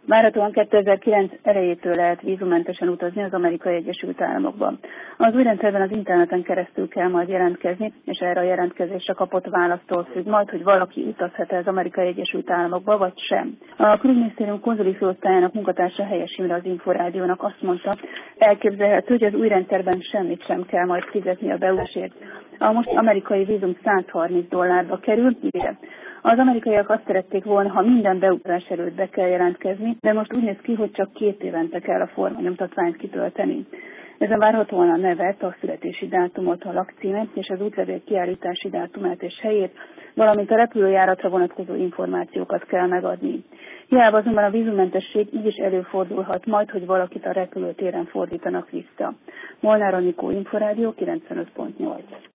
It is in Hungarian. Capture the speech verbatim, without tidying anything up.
Várhatóan kétezer-kilenc elejétől lehet vízummentesen utazni az Amerikai Egyesült Államokban. Az új rendszerben az interneten keresztül kell majd jelentkezni, és erre a jelentkezésre kapott választól függ majd, hogy valaki utazhat az Amerikai Egyesült Államokba, vagy sem. A külügyminisztérium konzuli főosztályának munkatársa Helyes Imre az Inforádiónak azt mondta, elképzelhető, hogy az új rendszerben semmit sem kell majd fizetni a beutazásért. A most amerikai vízum százharminc dollárba kerül, ide. Az amerikaiak azt szerették volna, ha minden beutazás előtt be kell jelentkezni, de most úgy néz ki, hogy csak két évente kell a formanyomtatványt kitölteni. Ezen várhatóan a nevet, a születési dátumot, a lakcímet és az útlevél kiállítási dátumát és helyét, valamint a repülőjáratra vonatkozó információkat kell megadni. Hiába azonban a vízummentesség így is előfordulhat majd, hogy valakit a repülőtéren fordítanak vissza. Molnár Anikó, Inforádió kilencvenöt pont nyolc.